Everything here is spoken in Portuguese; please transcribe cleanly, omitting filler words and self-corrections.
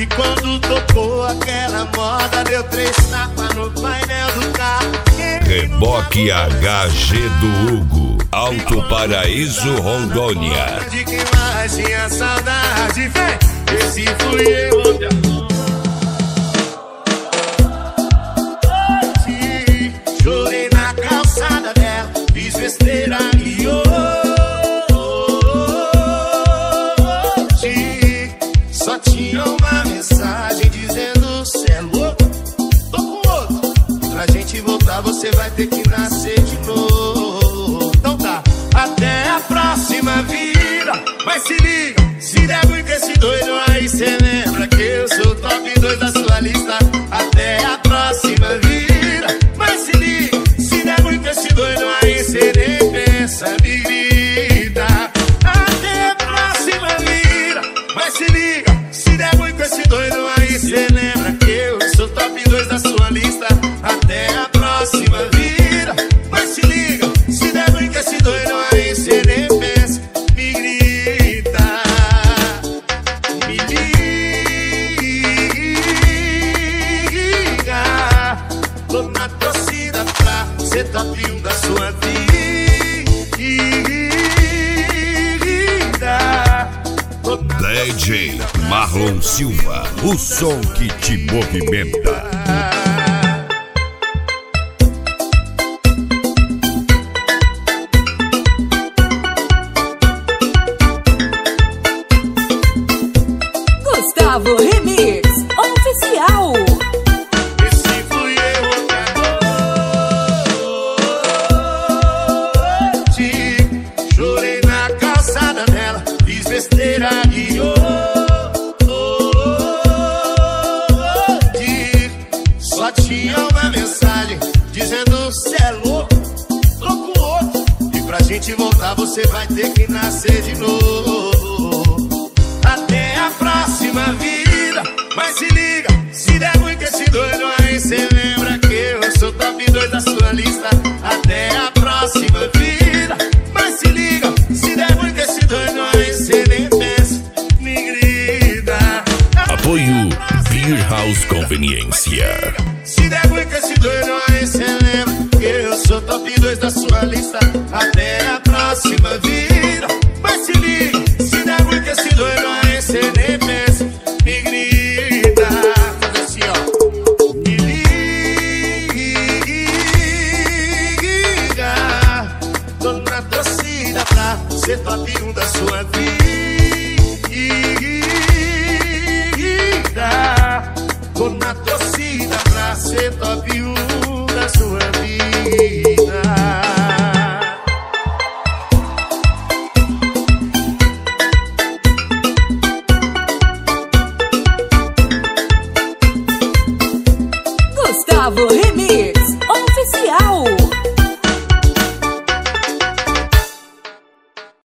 E quando tocou aquela moda, deu 3 tapas no painel do carro. Reboque HG do Hugo, Alto Paraíso, Rondônia. De quem mais tinha saudade, vem, esse fui eu. Chorei na calçada dela, fiz besteira e hoje só tinha uma mensagem dizendo: cê é louco, tô com outro. Pra gente voltar você vai ter que nascer de novo. Então tá, até a próxima vida. Mas se liga, se der ruim com esse doido aí, cê lembra que eu sou o top 2 da sua lista. Até a próxima vida. Mas se liga, se der ruim com esse doido aí, cê nem pensa, me grita. Até a próxima vida. Mas se liga, se der ruim com esse doido aí, cê lembra que eu sou o top 2 da sua lista. Até a próxima vida. Mas se liga, se der ruim com esse doido aí, cê nem pensa, me grita. Me liga. Tô na torcida pra ser top 1 da sua vida. DJ Marlon Silva, o som que te movimenta. Gustavo Remix Oficial. Esse fui eu hoje. Chorei na calçada dela, fiz besteira e hoje só tinha uma mensagem dizendo: cê é louco, tô com outro. E pra gente voltar você vai ter que nascer de novo. Até a próxima vida. Mas se liga, se der ruim com esse doido aí, cê lembra que eu sou top 2 da sua lista. Até a próxima vida. Mas se liga, se der ruim com esse doido aí, cê nem pensa, me grita. Apoio Beer House Conveniência. Se der ruim com esse doido aí, cê lembra que eu sou top 2 da sua lista. Até a próxima vida. Mas se liga, se der ruim com esse doido aí, cê nem pensa, me grita. Faz assim, ó. Me liga. Tô na torcida pra ser top 1 da sua vida. Tô na torcida pra ser top 1 da sua vida. Gustavo Remix